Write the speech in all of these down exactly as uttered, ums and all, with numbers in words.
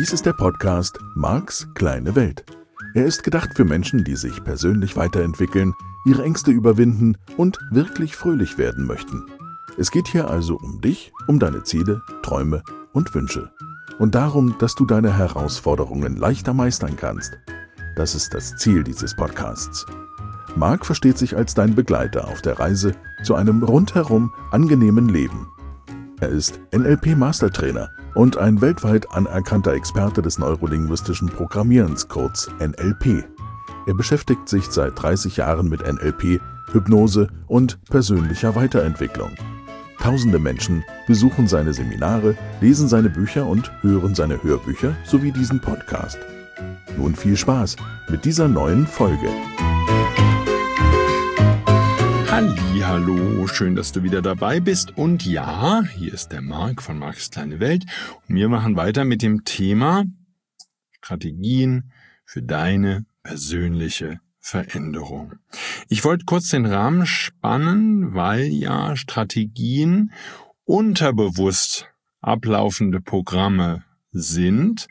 Dies ist der Podcast Marks kleine Welt. Er ist gedacht für Menschen, die sich persönlich weiterentwickeln, ihre Ängste überwinden und wirklich fröhlich werden möchten. Es geht hier also um dich, um deine Ziele, Träume und Wünsche. Und darum, dass du deine Herausforderungen leichter meistern kannst. Das ist das Ziel dieses Podcasts. Mark versteht sich als dein Begleiter auf der Reise zu einem rundherum angenehmen Leben. Er ist N L P-Mastertrainer und ein weltweit anerkannter Experte des neurolinguistischen Programmierens, kurz N L P. Er beschäftigt sich seit dreißig Jahren mit N L P, Hypnose und persönlicher Weiterentwicklung. Tausende Menschen besuchen seine Seminare, lesen seine Bücher und hören seine Hörbücher sowie diesen Podcast. Nun viel Spaß mit dieser neuen Folge. Hallihallo, schön, dass du wieder dabei bist. Und ja, hier ist der Mark von Marks kleine Welt. Und wir machen weiter mit dem Thema Strategien für deine persönliche Veränderung. Ich wollte kurz den Rahmen spannen, weil ja Strategien unterbewusst ablaufende Programme sind.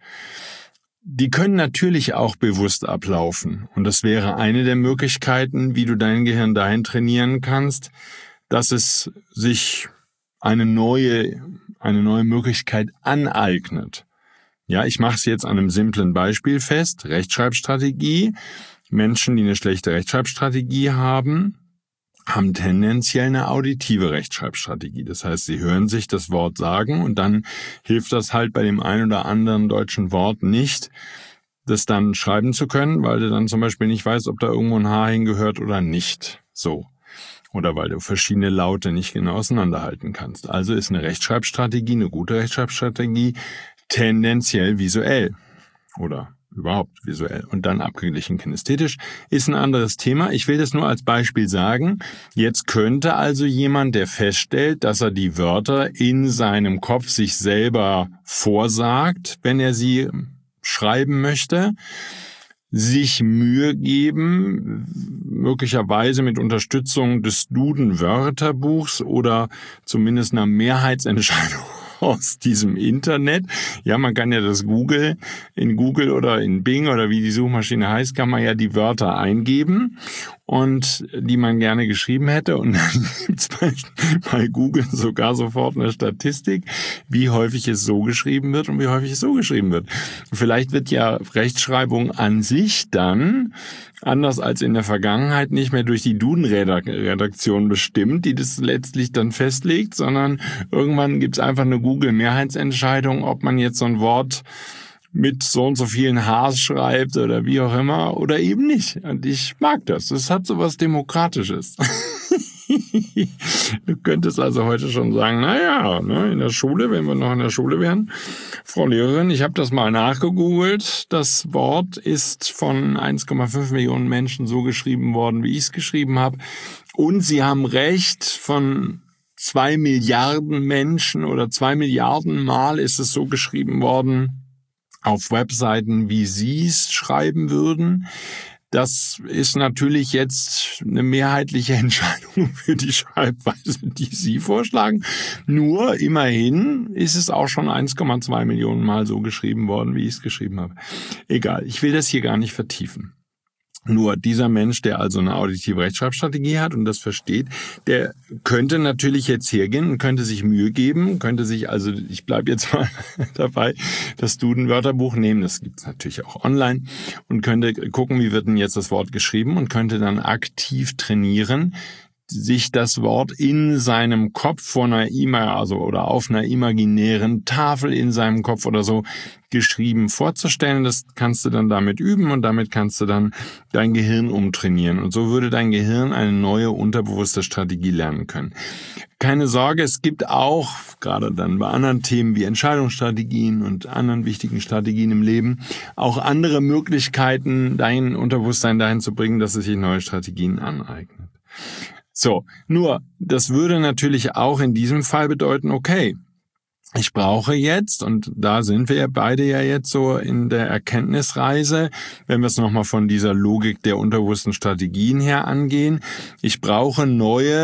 Die können natürlich auch bewusst ablaufen. Und das wäre eine der Möglichkeiten, wie du dein Gehirn dahin trainieren kannst, dass es sich eine neue, eine neue Möglichkeit aneignet. Ja, ich mache es jetzt an einem simplen Beispiel fest. Rechtschreibstrategie. Menschen, die eine schlechte Rechtschreibstrategie haben, haben tendenziell eine auditive Rechtschreibstrategie. Das heißt, sie hören sich das Wort sagen und dann hilft das halt bei dem einen oder anderen deutschen Wort nicht, das dann schreiben zu können, weil du dann zum Beispiel nicht weißt, ob da irgendwo ein H hingehört oder nicht. So. Oder weil du verschiedene Laute nicht genau auseinanderhalten kannst. Also ist eine Rechtschreibstrategie, eine gute Rechtschreibstrategie tendenziell visuell oder überhaupt visuell und dann abgeglichen kinästhetisch, ist ein anderes Thema. Ich will das nur als Beispiel sagen. Jetzt könnte also jemand, der feststellt, dass er die Wörter in seinem Kopf sich selber vorsagt, wenn er sie schreiben möchte, sich Mühe geben, möglicherweise mit Unterstützung des Duden-Wörterbuchs oder zumindest einer Mehrheitsentscheidung aus diesem Internet. Ja, man kann ja das Google, in Google oder in Bing oder wie die Suchmaschine heißt, kann man ja die Wörter eingeben und die man gerne geschrieben hätte. Und dann gibt's bei, bei Google sogar sofort eine Statistik, wie häufig es so geschrieben wird und wie häufig es so geschrieben wird. Vielleicht wird ja Rechtschreibung an sich dann, anders als in der Vergangenheit, nicht mehr durch die Duden-Redaktion bestimmt, die das letztlich dann festlegt, sondern irgendwann gibt's einfach eine Google-Mehrheitsentscheidung, ob man jetzt so ein Wort mit so und so vielen Hs schreibt oder wie auch immer oder eben nicht. Und ich mag das. Das hat so was Demokratisches. Du könntest also heute schon sagen, naja, ne, in der Schule, wenn wir noch in der Schule wären, Frau Lehrerin, ich habe das mal nachgegoogelt. Das Wort ist von eins Komma fünf Millionen Menschen so geschrieben worden, wie ich es geschrieben habe. Und Sie haben recht, von zwei Milliarden Menschen oder zwei Milliarden Mal ist es so geschrieben worden auf Webseiten, wie Sie es schreiben würden. Das ist natürlich jetzt eine mehrheitliche Entscheidung für die Schreibweise, die Sie vorschlagen. Nur immerhin ist es auch schon eins Komma zwei Millionen Mal so geschrieben worden, wie ich es geschrieben habe. Egal, ich will das hier gar nicht vertiefen. Nur dieser Mensch, der also eine auditive Rechtschreibstrategie hat und das versteht, der könnte natürlich jetzt hergehen und könnte sich Mühe geben, könnte sich also, ich bleibe jetzt mal dabei, das Duden-Wörterbuch nehmen, das gibt's natürlich auch online, und könnte gucken, wie wird denn jetzt das Wort geschrieben und könnte dann aktiv trainieren, sich das Wort in seinem Kopf vor einer ima, also oder auf einer imaginären Tafel in seinem Kopf oder so geschrieben vorzustellen. Das kannst du dann damit üben und damit kannst du dann dein Gehirn umtrainieren. Und so würde dein Gehirn eine neue unterbewusste Strategie lernen können. Keine Sorge, es gibt auch, gerade dann bei anderen Themen wie Entscheidungsstrategien und anderen wichtigen Strategien im Leben, auch andere Möglichkeiten, dein Unterbewusstsein dahin zu bringen, dass es sich neue Strategien aneignet. So, nur, das würde natürlich auch in diesem Fall bedeuten, okay, ich brauche jetzt, und da sind wir ja beide ja jetzt so in der Erkenntnisreise, wenn wir es nochmal von dieser Logik der unterbewussten Strategien her angehen, ich brauche neue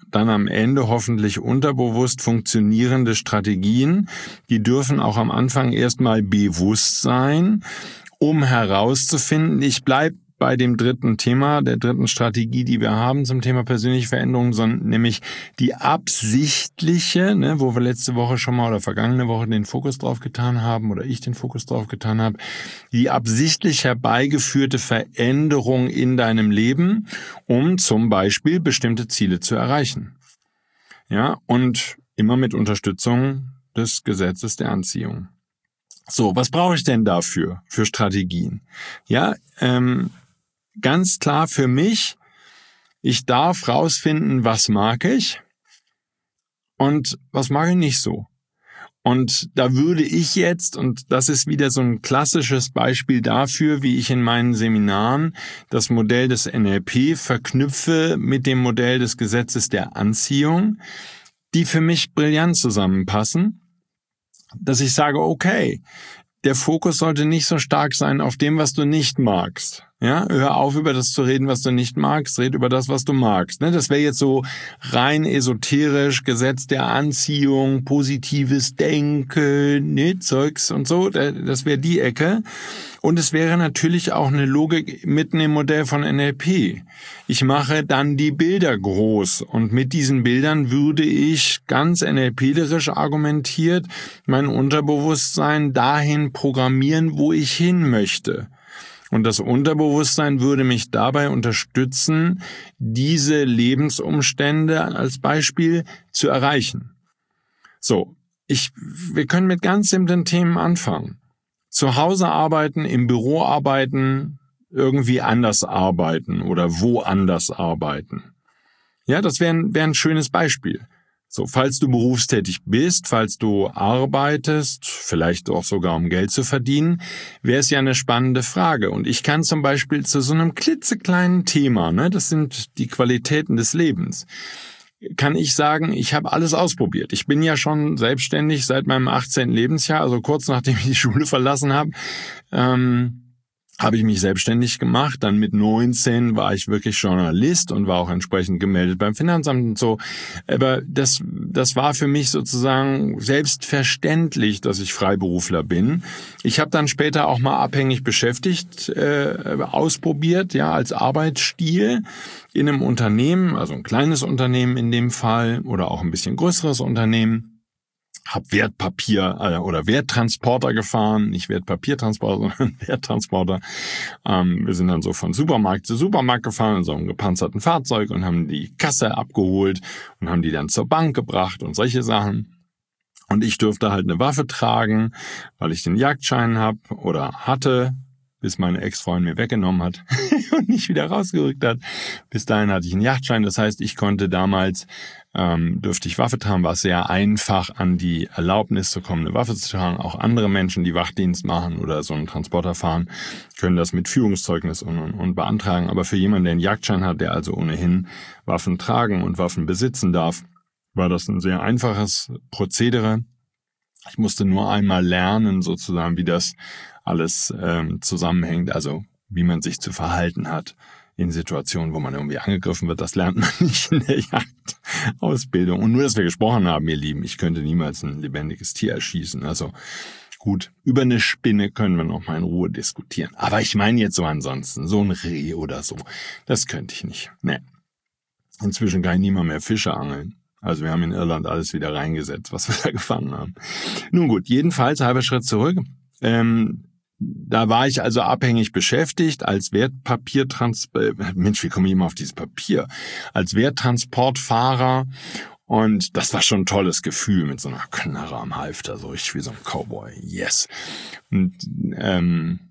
dann am Ende hoffentlich unterbewusst funktionierende Strategien. Die dürfen auch am Anfang erstmal bewusst sein, um herauszufinden, ich bleibe bei dem dritten Thema, der dritten Strategie, die wir haben zum Thema persönliche Veränderung, sondern nämlich die absichtliche, ne, wo wir letzte Woche schon mal oder vergangene Woche den Fokus drauf getan haben oder ich den Fokus drauf getan habe, die absichtlich herbeigeführte Veränderung in deinem Leben, um zum Beispiel bestimmte Ziele zu erreichen. Ja, und immer mit Unterstützung des Gesetzes der Anziehung. So, was brauche ich denn dafür, für Strategien? Ja, ähm, ganz klar für mich, ich darf rausfinden, was mag ich und was mag ich nicht so. Und da würde ich jetzt, und das ist wieder so ein klassisches Beispiel dafür, wie ich in meinen Seminaren das Modell des N L P verknüpfe mit dem Modell des Gesetzes der Anziehung, die für mich brillant zusammenpassen, dass ich sage, okay, der Fokus sollte nicht so stark sein auf dem, was du nicht magst. Ja, hör auf, über das zu reden, was du nicht magst, red über das, was du magst. Ne, das wäre jetzt so rein esoterisch, Gesetz der Anziehung, positives Denken, ne, Zeugs und so. Das wäre die Ecke. Und es wäre natürlich auch eine Logik mitten im Modell von N L P. Ich mache dann die Bilder groß und mit diesen Bildern würde ich ganz N L P-lerisch argumentiert mein Unterbewusstsein dahin programmieren, wo ich hin möchte. Und das Unterbewusstsein würde mich dabei unterstützen, diese Lebensumstände als Beispiel zu erreichen. So, ich, wir können mit ganz simplen Themen anfangen. Zu Hause arbeiten, im Büro arbeiten, irgendwie anders arbeiten oder woanders arbeiten. Ja, das wäre ein, wäre ein schönes Beispiel. So, falls du berufstätig bist, falls du arbeitest, vielleicht auch sogar um Geld zu verdienen, wäre es ja eine spannende Frage. Und ich kann zum Beispiel zu so einem klitzekleinen Thema, ne, das sind die Qualitäten des Lebens, kann ich sagen, ich habe alles ausprobiert. Ich bin ja schon selbstständig seit meinem achtzehnten Lebensjahr, also kurz nachdem ich die Schule verlassen habe, ähm, habe ich mich selbstständig gemacht. Dann mit neunzehn war ich wirklich Journalist und war auch entsprechend gemeldet beim Finanzamt und so. Aber das, das war für mich sozusagen selbstverständlich, dass ich Freiberufler bin. Ich habe dann später auch mal abhängig beschäftigt, äh, ausprobiert, ja, als Arbeitsstil in einem Unternehmen, also ein kleines Unternehmen in dem Fall oder auch ein bisschen größeres Unternehmen. Hab Wertpapier äh, oder Werttransporter gefahren, nicht Wertpapiertransporter, sondern Werttransporter. Ähm, wir sind dann so von Supermarkt zu Supermarkt gefahren in so einem gepanzerten Fahrzeug und haben die Kasse abgeholt und haben die dann zur Bank gebracht und solche Sachen. Und ich durfte halt eine Waffe tragen, weil ich den Jagdschein habe oder hatte, bis meine Ex-Freundin mir weggenommen hat und nicht wieder rausgerückt hat. Bis dahin hatte ich einen Jagdschein, das heißt, ich konnte damals, ähm, dürfte ich Waffe tragen, war es sehr einfach, an die Erlaubnis zu kommen, eine Waffe zu tragen. Auch andere Menschen, die Wachdienst machen oder so einen Transporter fahren, können das mit Führungszeugnis und, und, und beantragen. Aber für jemanden, der einen Jagdschein hat, der also ohnehin Waffen tragen und Waffen besitzen darf, war das ein sehr einfaches Prozedere. Ich musste nur einmal lernen, sozusagen, wie das alles ähm, zusammenhängt, also wie man sich zu verhalten hat in Situationen, wo man irgendwie angegriffen wird. Das lernt man nicht in der Jagdausbildung. Und nur, dass wir gesprochen haben, ihr Lieben, ich könnte niemals ein lebendiges Tier erschießen. Also gut, über eine Spinne können wir noch mal in Ruhe diskutieren. Aber ich meine jetzt so ansonsten, so ein Reh oder so, das könnte ich nicht. Nee. Inzwischen kann ich niemand mehr Fische angeln. Also wir haben in Irland alles wieder reingesetzt, was wir da gefangen haben. Nun gut, jedenfalls, halber Schritt zurück. Ähm, da war ich also abhängig beschäftigt als Wertpapiertransport, Mensch, wie komme ich immer auf dieses Papier? Als Werttransportfahrer. Und das war schon ein tolles Gefühl mit so einer Knarre am Halfter, so richtig wie so ein Cowboy. Yes. Und, ähm,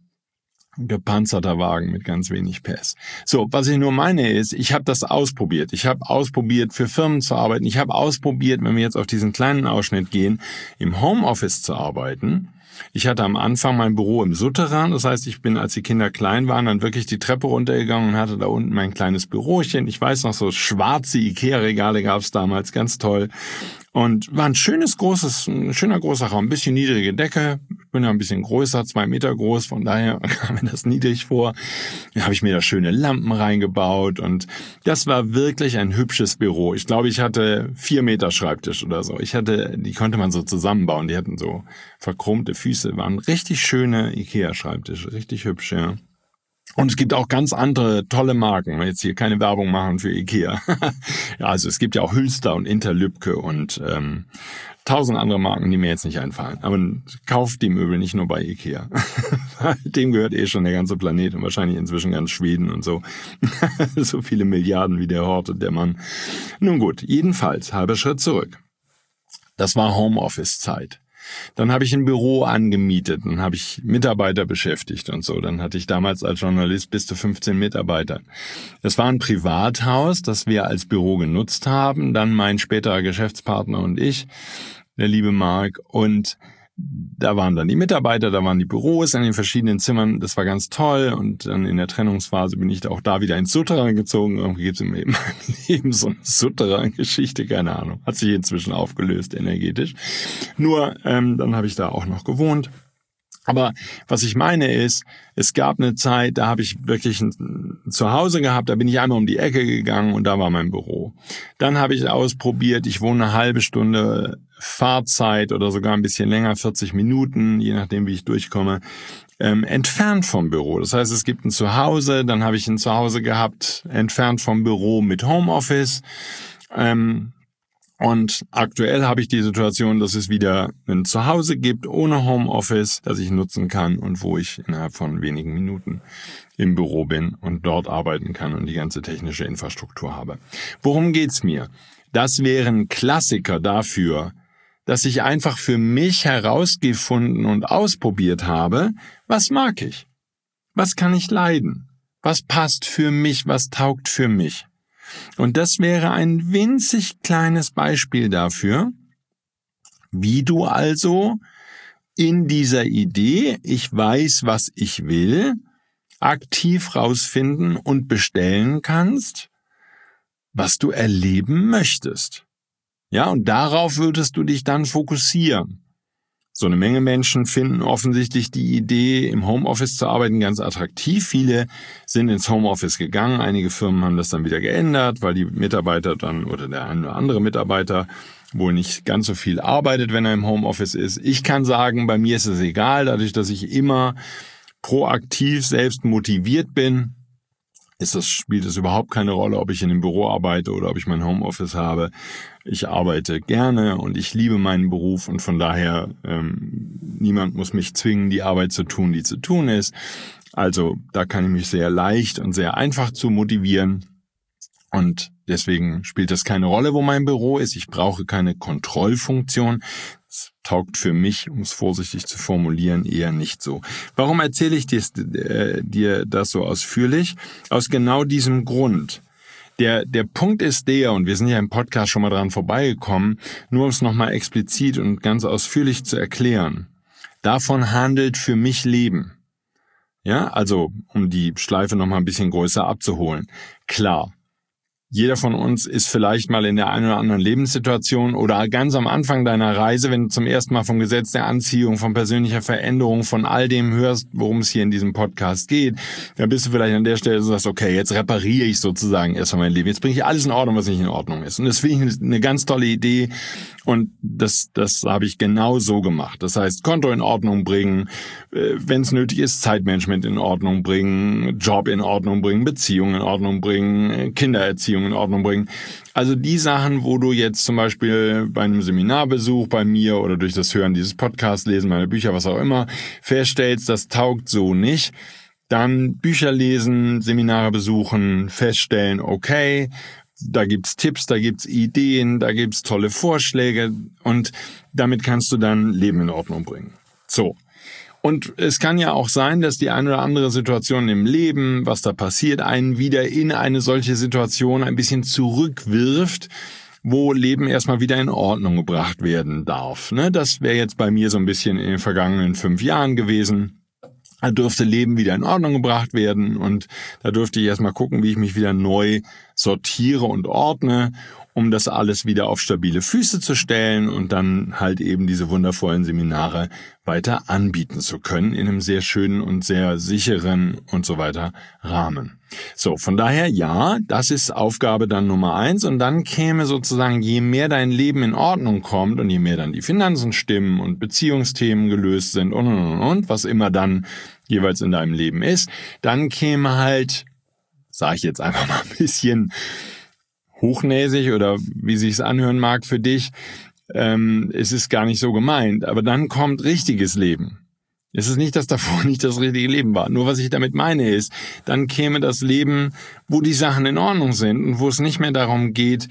gepanzerter Wagen mit ganz wenig P S. So, was ich nur meine ist, ich habe das ausprobiert. Ich habe ausprobiert, für Firmen zu arbeiten. Ich habe ausprobiert, wenn wir jetzt auf diesen kleinen Ausschnitt gehen, im Homeoffice zu arbeiten. Ich hatte am Anfang mein Büro im Souterrain. Das heißt, ich bin, als die Kinder klein waren, dann wirklich die Treppe runtergegangen und hatte da unten mein kleines Bürochen. Ich weiß noch, so schwarze Ikea-Regale gab es damals, ganz toll. Und war ein schönes, großes, ein schöner großer Raum, ein bisschen niedrige Decke, bin ja ein bisschen größer, zwei Meter groß, von daher kam mir das niedrig vor. Dann habe ich mir da schöne Lampen reingebaut und das war wirklich ein hübsches Büro. Ich glaube, ich hatte vier Meter Schreibtisch oder so. Ich hatte, die konnte man so zusammenbauen, die hatten so verchromte Füße, waren richtig schöne Ikea-Schreibtische, richtig hübsch, ja. Und es gibt auch ganz andere tolle Marken. Wir jetzt hier keine Werbung machen für Ikea. Ja, also es gibt ja auch Hülster und Interlübke und ähm, tausend andere Marken, die mir jetzt nicht einfallen. Aber kauft die Möbel nicht nur bei Ikea. Dem gehört eh schon der ganze Planet und wahrscheinlich inzwischen ganz Schweden und so. So viele Milliarden wie der hortet der Mann. Nun gut, jedenfalls, halber Schritt zurück. Das war Homeoffice-Zeit. Dann habe ich ein Büro angemietet, dann habe ich Mitarbeiter beschäftigt und so. Dann hatte ich damals als Journalist bis zu fünfzehn Mitarbeiter. Das war ein Privathaus, das wir als Büro genutzt haben. Dann mein späterer Geschäftspartner und ich, der liebe Marc. Und da waren dann die Mitarbeiter, da waren die Büros in den verschiedenen Zimmern. Das war ganz toll. Und dann in der Trennungsphase bin ich da auch da wieder ins Souterrain gezogen. Irgendwie gibt es in meinem Leben so eine Souterrain-Geschichte, keine Ahnung. Hat sich inzwischen aufgelöst energetisch. Nur, ähm, dann habe ich da auch noch gewohnt. Aber was ich meine ist, es gab eine Zeit, da habe ich wirklich ein Zuhause gehabt, da bin ich einmal um die Ecke gegangen und da war mein Büro. Dann habe ich ausprobiert, ich wohne eine halbe Stunde Fahrzeit oder sogar ein bisschen länger, vierzig Minuten, je nachdem wie ich durchkomme, ähm, entfernt vom Büro. Das heißt, es gibt ein Zuhause, dann habe ich ein Zuhause gehabt, entfernt vom Büro mit Homeoffice. Ähm, Und aktuell habe ich die Situation, dass es wieder ein Zuhause gibt ohne Homeoffice, das ich nutzen kann und wo ich innerhalb von wenigen Minuten im Büro bin und dort arbeiten kann und die ganze technische Infrastruktur habe. Worum geht's mir? Das wäre ein Klassiker dafür, dass ich einfach für mich herausgefunden und ausprobiert habe, was mag ich? Was kann ich leiden? Was passt für mich? Was taugt für mich? Und das wäre ein winzig kleines Beispiel dafür, wie du also in dieser Idee, ich weiß, was ich will, aktiv rausfinden und bestellen kannst, was du erleben möchtest. Ja, und darauf würdest du dich dann fokussieren. So eine Menge Menschen finden offensichtlich die Idee, im Homeoffice zu arbeiten, ganz attraktiv. Viele sind ins Homeoffice gegangen. Einige Firmen haben das dann wieder geändert, weil die Mitarbeiter dann oder der eine oder andere Mitarbeiter wohl nicht ganz so viel arbeitet, wenn er im Homeoffice ist. Ich kann sagen, bei mir ist es egal, dadurch, dass ich immer proaktiv selbst motiviert bin, ist das, spielt es überhaupt keine Rolle, ob ich in einem Büro arbeite oder ob ich mein Homeoffice habe. Ich arbeite gerne und ich liebe meinen Beruf und von daher ähm, niemand muss mich zwingen, die Arbeit zu tun, die zu tun ist. Also da kann ich mich sehr leicht und sehr einfach zu motivieren und deswegen spielt das keine Rolle, wo mein Büro ist. Ich brauche keine Kontrollfunktion. Es taugt für mich, um es vorsichtig zu formulieren, eher nicht so. Warum erzähle ich dir, äh, dir das so ausführlich? Aus genau diesem Grund. Der, der Punkt ist der, und wir sind ja im Podcast schon mal dran vorbeigekommen, nur um es nochmal explizit und ganz ausführlich zu erklären. Davon handelt für mich Leben. Ja, also um die Schleife nochmal ein bisschen größer abzuholen. Klar. Jeder von uns ist vielleicht mal in der einen oder anderen Lebenssituation oder ganz am Anfang deiner Reise, wenn du zum ersten Mal vom Gesetz der Anziehung, von persönlicher Veränderung, von all dem hörst, worum es hier in diesem Podcast geht, dann bist du vielleicht an der Stelle so, sagst, okay, jetzt repariere ich sozusagen erstmal mein Leben. Jetzt bringe ich alles in Ordnung, was nicht in Ordnung ist. Und das finde ich eine ganz tolle Idee und das, das habe ich genau so gemacht. Das heißt, Konto in Ordnung bringen, wenn es nötig ist, Zeitmanagement in Ordnung bringen, Job in Ordnung bringen, Beziehungen in Ordnung bringen, Kindererziehung in Ordnung bringen. Also die Sachen, wo du jetzt zum Beispiel bei einem Seminarbesuch bei mir oder durch das Hören dieses Podcasts, Lesen meiner Bücher, was auch immer, feststellst, das taugt so nicht, dann Bücher lesen, Seminare besuchen, feststellen, okay, da gibt's Tipps, da gibt's Ideen, da gibt's tolle Vorschläge und damit kannst du dann Leben in Ordnung bringen. So. Und es kann ja auch sein, dass die eine oder andere Situation im Leben, was da passiert, einen wieder in eine solche Situation ein bisschen zurückwirft, wo Leben erstmal wieder in Ordnung gebracht werden darf. Ne? Das wäre jetzt bei mir so ein bisschen in den vergangenen fünf Jahren gewesen. Da dürfte Leben wieder in Ordnung gebracht werden und da dürfte ich erstmal gucken, wie ich mich wieder neu sortiere und ordne. um das alles wieder auf stabile Füße zu stellen und dann halt eben diese wundervollen Seminare weiter anbieten zu können in einem sehr schönen und sehr sicheren und so weiter Rahmen. So, von daher, ja, das ist Aufgabe dann Nummer eins und dann käme sozusagen, je mehr dein Leben in Ordnung kommt und je mehr dann die Finanzen stimmen und Beziehungsthemen gelöst sind und, und, und, und, was immer dann jeweils in deinem Leben ist, dann käme halt, sage ich jetzt einfach mal ein bisschen hochnäsig oder wie sich's anhören mag für dich, ähm, es ist gar nicht so gemeint, aber dann kommt richtiges Leben. Es ist nicht, dass davor nicht das richtige Leben war. Nur was ich damit meine ist, dann käme das Leben, wo die Sachen in Ordnung sind und wo es nicht mehr darum geht,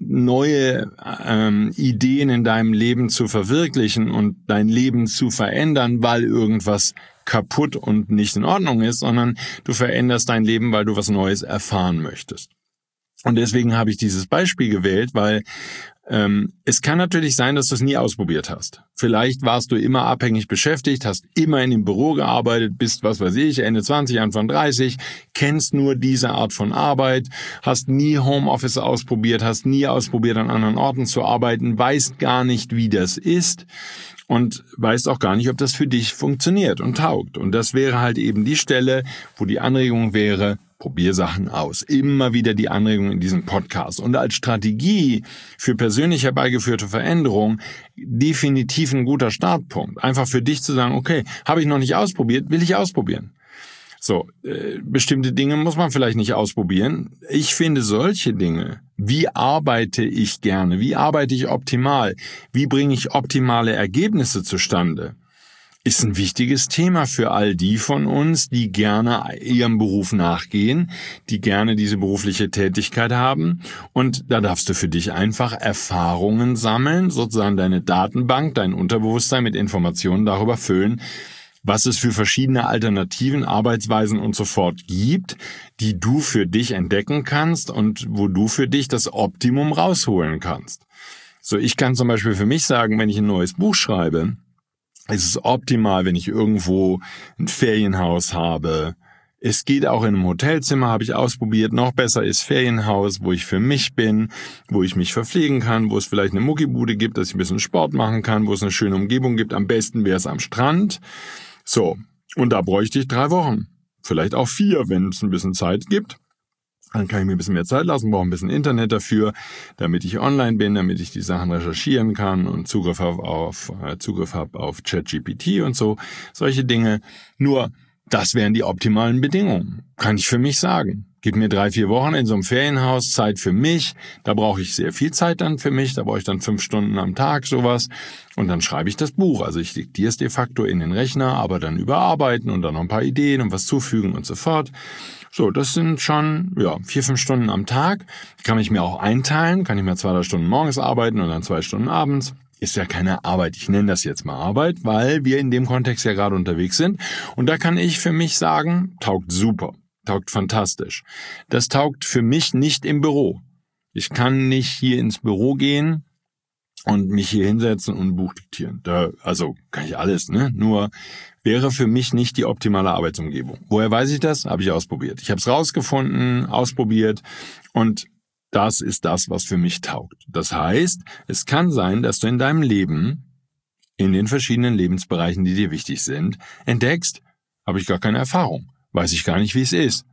neue ähm, Ideen in deinem Leben zu verwirklichen und dein Leben zu verändern, weil irgendwas kaputt und nicht in Ordnung ist, sondern du veränderst dein Leben, weil du was Neues erfahren möchtest. Und deswegen habe ich dieses Beispiel gewählt, weil ähm, es kann natürlich sein, dass du es nie ausprobiert hast. Vielleicht warst du immer abhängig beschäftigt, hast immer in dem Büro gearbeitet, bist, was weiß ich, Ende zwanzig, Anfang dreißig, kennst nur diese Art von Arbeit, hast nie Homeoffice ausprobiert, hast nie ausprobiert, an anderen Orten zu arbeiten, weißt gar nicht, wie das ist und weißt auch gar nicht, ob das für dich funktioniert und taugt. Und das wäre halt eben die Stelle, wo die Anregung wäre, probier Sachen aus. Immer wieder die Anregung in diesem Podcast. Und als Strategie für persönlich herbeigeführte Veränderung definitiv ein guter Startpunkt. Einfach für dich zu sagen, okay, habe ich noch nicht ausprobiert, will ich ausprobieren. So, äh, bestimmte Dinge muss man vielleicht nicht ausprobieren. Ich finde solche Dinge, wie arbeite ich gerne, wie arbeite ich optimal, wie bringe ich optimale Ergebnisse zustande, ist ein wichtiges Thema für all die von uns, die gerne ihrem Beruf nachgehen, die gerne diese berufliche Tätigkeit haben. Und da darfst du für dich einfach Erfahrungen sammeln, sozusagen deine Datenbank, dein Unterbewusstsein mit Informationen darüber füllen, was es für verschiedene Alternativen, Arbeitsweisen und so fort gibt, die du für dich entdecken kannst und wo du für dich das Optimum rausholen kannst. So, ich kann zum Beispiel für mich sagen, wenn ich ein neues Buch schreibe, es ist optimal, wenn ich irgendwo ein Ferienhaus habe. Es geht auch in einem Hotelzimmer, habe ich ausprobiert. Noch besser ist Ferienhaus, wo ich für mich bin, wo ich mich verpflegen kann, wo es vielleicht eine Muckibude gibt, dass ich ein bisschen Sport machen kann, wo es eine schöne Umgebung gibt. Am besten wäre es am Strand. So, und da bräuchte ich drei Wochen. Vielleicht auch vier, wenn es ein bisschen Zeit gibt. Dann kann ich mir ein bisschen mehr Zeit lassen, brauche ein bisschen Internet dafür, damit ich online bin, damit ich die Sachen recherchieren kann und Zugriff habe auf, äh, Zugriff habe auf ChatGPT und so, solche Dinge. Nur, das wären die optimalen Bedingungen, kann ich für mich sagen. Gib mir drei, vier Wochen in so einem Ferienhaus Zeit für mich, da brauche ich sehr viel Zeit dann für mich, da brauche ich dann fünf Stunden am Tag sowas und dann schreibe ich das Buch. Also ich diktiere es de facto in den Rechner, aber dann überarbeiten und dann noch ein paar Ideen und was zufügen und so fort. So, das sind schon ja vier, fünf Stunden am Tag. Kann ich mir auch einteilen, kann ich mir zwei, drei Stunden morgens arbeiten und dann zwei Stunden abends. Ist ja keine Arbeit, ich nenne das jetzt mal Arbeit, weil wir in dem Kontext ja gerade unterwegs sind. Und da kann ich für mich sagen, taugt super, taugt fantastisch. Das taugt für mich nicht im Büro. Ich kann nicht hier ins Büro gehen und mich hier hinsetzen und ein Buch diktieren. Da, also kann ich alles, ne? Nur wäre für mich nicht die optimale Arbeitsumgebung. Woher weiß ich das? Habe ich ausprobiert. Ich habe es rausgefunden, ausprobiert und das ist das, was für mich taugt. Das heißt, es kann sein, dass du in deinem Leben, in den verschiedenen Lebensbereichen, die dir wichtig sind, entdeckst, habe ich gar keine Erfahrung, weiß ich gar nicht, wie es ist.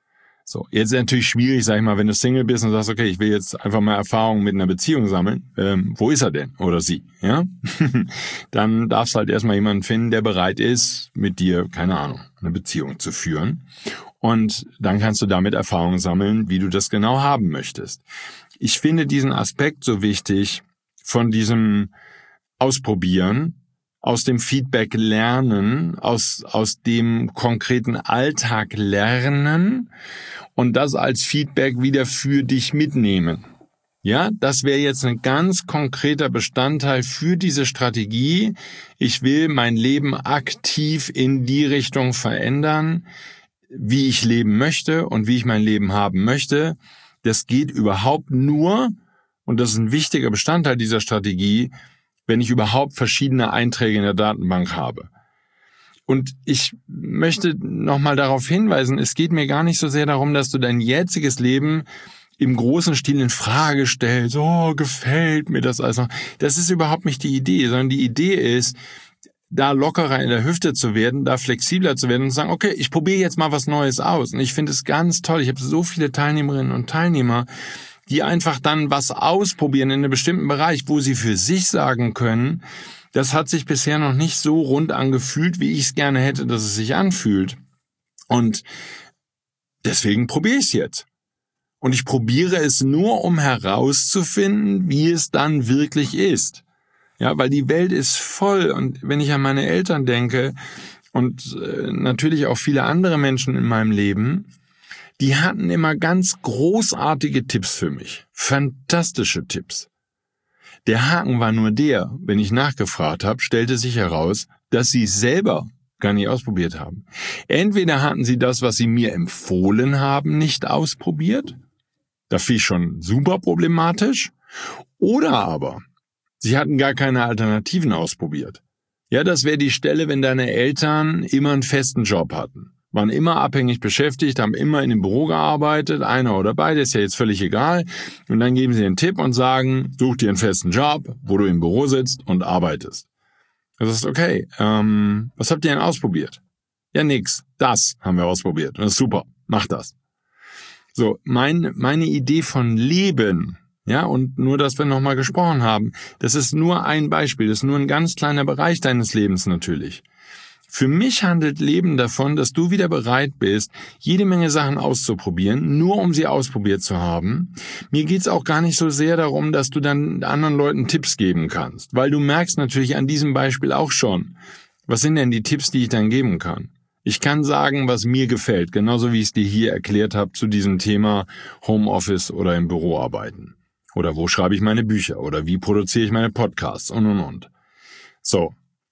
So, jetzt ist es natürlich schwierig, sag ich mal, wenn du Single bist und sagst, okay, ich will jetzt einfach mal Erfahrung mit einer Beziehung sammeln, ähm, wo ist er denn oder sie, ja? Dann darfst du halt erstmal jemanden finden, der bereit ist, mit dir, keine Ahnung, eine Beziehung zu führen. Und dann kannst du damit Erfahrung sammeln, wie du das genau haben möchtest. Ich finde diesen Aspekt so wichtig von diesem Ausprobieren, aus dem Feedback lernen, aus, aus dem konkreten Alltag lernen und das als Feedback wieder für dich mitnehmen. Ja, das wäre jetzt ein ganz konkreter Bestandteil für diese Strategie. Ich will mein Leben aktiv in die Richtung verändern, wie ich leben möchte und wie ich mein Leben haben möchte. Das geht überhaupt nur, und das ist ein wichtiger Bestandteil dieser Strategie, wenn ich überhaupt verschiedene Einträge in der Datenbank habe. Und ich möchte nochmal darauf hinweisen, es geht mir gar nicht so sehr darum, dass du dein jetziges Leben im großen Stil in Frage stellst, oh, gefällt mir das alles noch. Das ist überhaupt nicht die Idee, sondern die Idee ist, da lockerer in der Hüfte zu werden, da flexibler zu werden und zu sagen, okay, ich probiere jetzt mal was Neues aus. Und ich finde es ganz toll. Ich habe so viele Teilnehmerinnen und Teilnehmer, die einfach dann was ausprobieren in einem bestimmten Bereich, wo sie für sich sagen können, das hat sich bisher noch nicht so rund angefühlt, wie ich es gerne hätte, dass es sich anfühlt. Und deswegen probiere ich es jetzt. Und ich probiere es nur, um herauszufinden, wie es dann wirklich ist. Ja, weil die Welt ist voll. Und wenn ich an meine Eltern denke und äh, natürlich auch viele andere Menschen in meinem Leben, die hatten immer ganz großartige Tipps für mich. Fantastische Tipps. Der Haken war nur der, wenn ich nachgefragt habe, stellte sich heraus, dass sie es selber gar nicht ausprobiert haben. Entweder hatten sie das, was sie mir empfohlen haben, nicht ausprobiert. Das fiel schon super problematisch. Oder aber sie hatten gar keine Alternativen ausprobiert. Ja, das wäre die Stelle, wenn deine Eltern immer einen festen Job hatten. Waren immer abhängig beschäftigt, haben immer in dem Büro gearbeitet, einer oder beide, ist ja jetzt völlig egal. Und dann geben sie einen Tipp und sagen, such dir einen festen Job, wo du im Büro sitzt und arbeitest. Das ist okay. Ähm, was habt ihr denn ausprobiert? Ja, nix. Das haben wir ausprobiert. Das ist super. Mach das. So, mein, meine Idee von Leben, ja, und nur, dass wir nochmal gesprochen haben, das ist nur ein Beispiel, das ist nur ein ganz kleiner Bereich deines Lebens natürlich. Für mich handelt Leben davon, dass du wieder bereit bist, jede Menge Sachen auszuprobieren, nur um sie ausprobiert zu haben. Mir geht's auch gar nicht so sehr darum, dass du dann anderen Leuten Tipps geben kannst, weil du merkst natürlich an diesem Beispiel auch schon, was sind denn die Tipps, die ich dann geben kann? Ich kann sagen, was mir gefällt, genauso wie ich es dir hier erklärt habe zu diesem Thema Homeoffice oder im Büro arbeiten. Oder wo schreibe ich meine Bücher? Oder wie produziere ich meine Podcasts? Und, und, und. So.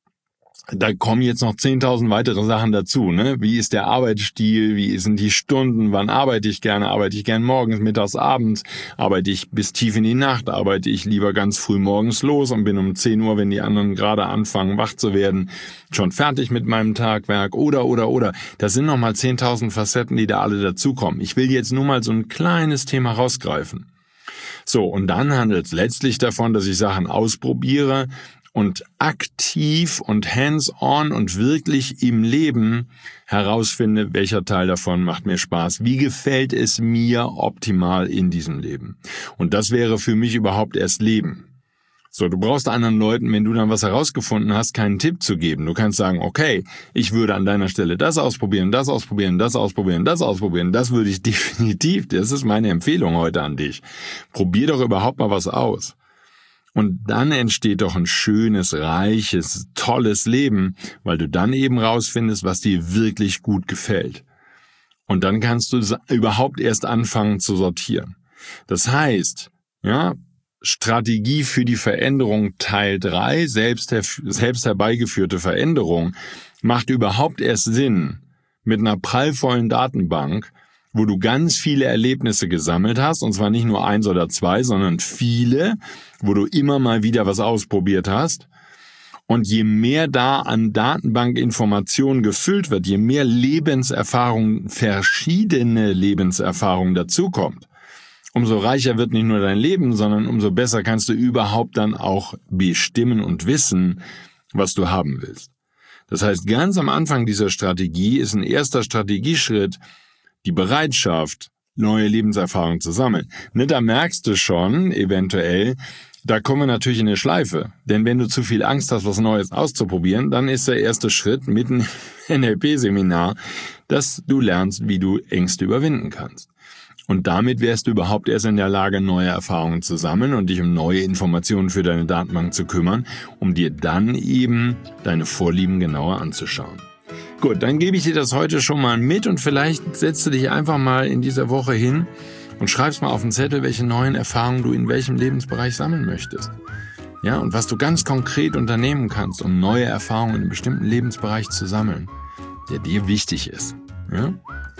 Da kommen jetzt noch zehntausend weitere Sachen dazu, ne? Wie ist der Arbeitsstil? Wie sind die Stunden? Wann arbeite ich gerne? Arbeite ich gern morgens, mittags, abends? Arbeite ich bis tief in die Nacht? Arbeite ich lieber ganz früh morgens los und bin um zehn Uhr, wenn die anderen gerade anfangen, wach zu werden, schon fertig mit meinem Tagwerk? Oder, oder, oder. Das sind nochmal zehntausend Facetten, die da alle dazukommen. Ich will jetzt nur mal so ein kleines Thema rausgreifen. So, und dann handelt es letztlich davon, dass ich Sachen ausprobiere und aktiv und hands-on und wirklich im Leben herausfinde, welcher Teil davon macht mir Spaß. Wie gefällt es mir optimal in diesem Leben? Und das wäre für mich überhaupt erst Leben. So, du brauchst anderen Leuten, wenn du dann was herausgefunden hast, keinen Tipp zu geben. Du kannst sagen, okay, ich würde an deiner Stelle das ausprobieren, das ausprobieren, das ausprobieren, das ausprobieren. Das würde ich definitiv, das ist meine Empfehlung heute an dich. Probier doch überhaupt mal was aus. Und dann entsteht doch ein schönes, reiches, tolles Leben, weil du dann eben rausfindest, was dir wirklich gut gefällt. Und dann kannst du überhaupt erst anfangen zu sortieren. Das heißt, ja, Strategie für die Veränderung Teil drei, selbst, her- selbst herbeigeführte Veränderung, macht überhaupt erst Sinn mit einer prallvollen Datenbank, wo du ganz viele Erlebnisse gesammelt hast, und zwar nicht nur eins oder zwei, sondern viele, wo du immer mal wieder was ausprobiert hast. Und je mehr da an Datenbankinformationen gefüllt wird, je mehr Lebenserfahrung, verschiedene Lebenserfahrungen dazukommt, umso reicher wird nicht nur dein Leben, sondern umso besser kannst du überhaupt dann auch bestimmen und wissen, was du haben willst. Das heißt, ganz am Anfang dieser Strategie ist ein erster Strategieschritt die Bereitschaft, neue Lebenserfahrungen zu sammeln. Ne, da merkst du schon, eventuell, da kommen wir natürlich in eine Schleife. Denn wenn du zu viel Angst hast, was Neues auszuprobieren, dann ist der erste Schritt mit einem N L P-Seminar, dass du lernst, wie du Ängste überwinden kannst. Und damit wärst du überhaupt erst in der Lage, neue Erfahrungen zu sammeln und dich um neue Informationen für deine Datenbank zu kümmern, um dir dann eben deine Vorlieben genauer anzuschauen. Gut, dann gebe ich dir das heute schon mal mit und vielleicht setzt du dich einfach mal in dieser Woche hin und schreibst mal auf den Zettel, welche neuen Erfahrungen du in welchem Lebensbereich sammeln möchtest. Ja, und was du ganz konkret unternehmen kannst, um neue Erfahrungen in einem bestimmten Lebensbereich zu sammeln, der dir wichtig ist. Ja?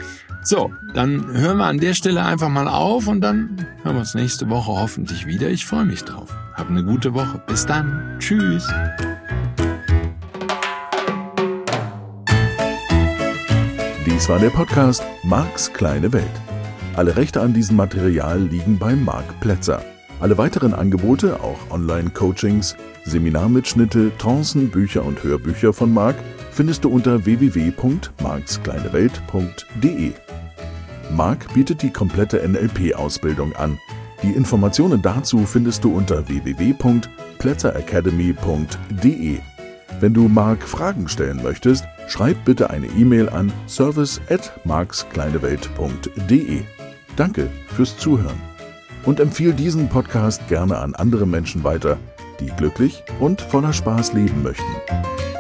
So, dann hören wir an der Stelle einfach mal auf und dann hören wir uns nächste Woche hoffentlich wieder. Ich freue mich drauf. Hab eine gute Woche. Bis dann. Tschüss. Dies war der Podcast Marks kleine Welt. Alle Rechte an diesem Material liegen bei Marc Plätzer. Alle weiteren Angebote, auch Online-Coachings, Seminarmitschnitte, Trancen, Bücher und Hörbücher von Marc, findest du unter w w w punkt marks kleine welt punkt d e. Marc bietet die komplette N L P-Ausbildung an. Die Informationen dazu findest du unter w w w punkt plätzer academy punkt d e. Wenn du Marc Fragen stellen möchtest, schreib bitte eine E-Mail an service at marks kleine welt punkt d e. Danke fürs Zuhören und empfehle diesen Podcast gerne an andere Menschen weiter, die glücklich und voller Spaß leben möchten.